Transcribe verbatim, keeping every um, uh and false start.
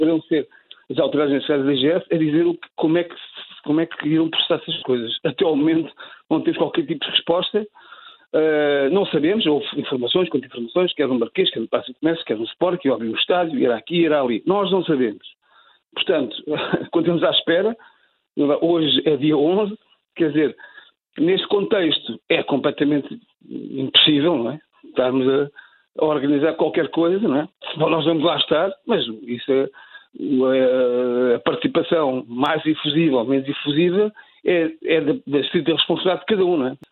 poderão ser as autoridades nacionais da I G S a dizer o que, como, é que, como é que irão processar essas coisas. Até ao momento não temos qualquer tipo de resposta. Uh, não sabemos, houve informações, contra-informações, quer no Marquês, quer no Paço de Comércio, quer no Sport, que houve um estádio, irá aqui, irá ali. Nós não sabemos. Portanto, continuamos à espera. Hoje é dia onze, quer dizer, neste contexto é completamente impossível, não é? Estarmos a, a organizar qualquer coisa, não é? Nós vamos lá estar, mas isso é, a, a participação mais efusiva ou menos efusiva é, é da, da estrita responsabilidade de cada um, não é?